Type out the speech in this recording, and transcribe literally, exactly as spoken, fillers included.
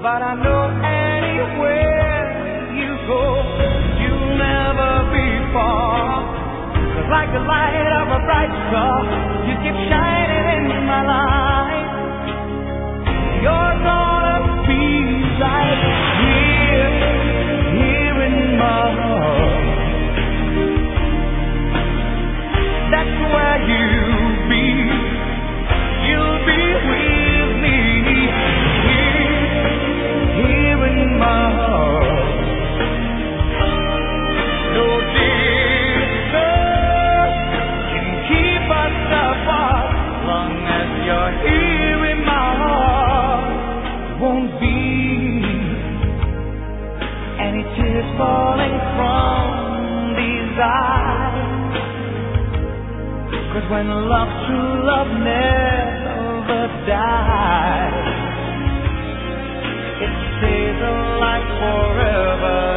But I know anywhere you go, you'll never be far. 'Cause like the light of a bright star, you keep shining in my life. You're gonna be right here, here in my heart. That's where you'll be. You'll be with me here, here in my heart. No distance can keep us apart. Long as you're here in my heart, won't be any tears falling from these eyes. 'Cause when love, true love never dies, it stays alive forever.